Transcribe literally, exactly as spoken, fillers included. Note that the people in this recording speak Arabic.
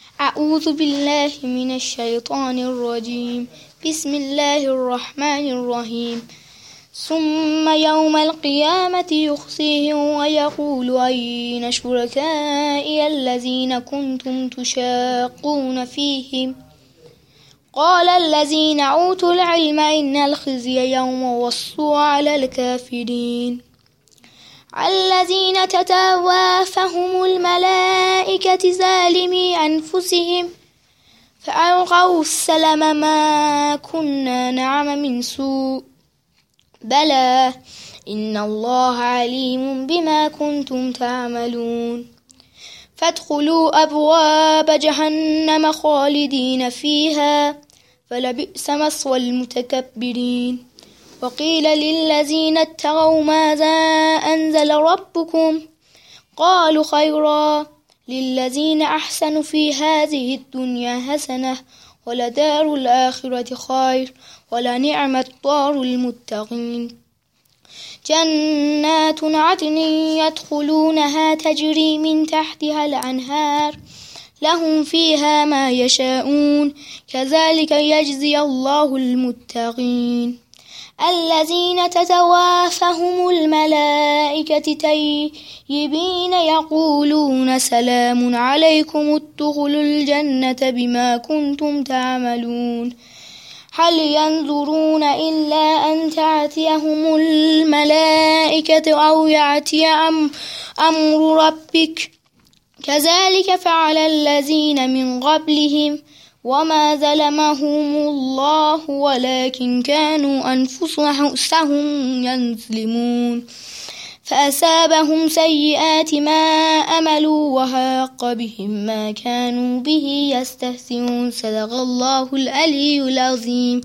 أعوذ بالله من الشيطان الرجيم. بسم الله الرحمن الرحيم. ثم يوم القيامة يخزيهم ويقول أين شركائي الذين كنتم تشاقون فيهم قال الذين أوتوا العلم إن الخزي يوم والسوء على الكافرين الذين تتوافهم الملائكة ظالمي أنفسهم فألقوا السلم ما كنا نعمل من سوء بلى إن الله عليم بما كنتم تعملون فادخلوا أبواب جهنم خالدين فيها فلبئس مثوى المتكبرين وقيل للذين اتقوا ماذا أنزل ربكم قالوا خيرا للذين أحسنوا في هذه الدنيا حسنة ولدار الآخرة خير ولنعم الدار المتقين جنات عدن يدخلونها تجري من تحتها الأنهار لهم فيها ما يشاءون كذلك يجزي الله المتقين الذين تتوافهم الملائكة طيبين يقولون سلام عليكم ادخلوا الجنة بما كنتم تعملون هل ينظرون إلا أن تأتيهم الملائكة أو يأتي أمر ربك كذلك فعل الذين من قبلهم وما ظلمهم الله ولكن كانوا أنفسهم يظلمون فأصابهم سيئات ما أملوا وحاق بهم ما كانوا به يستهزئون صدق الله العلي العظيم.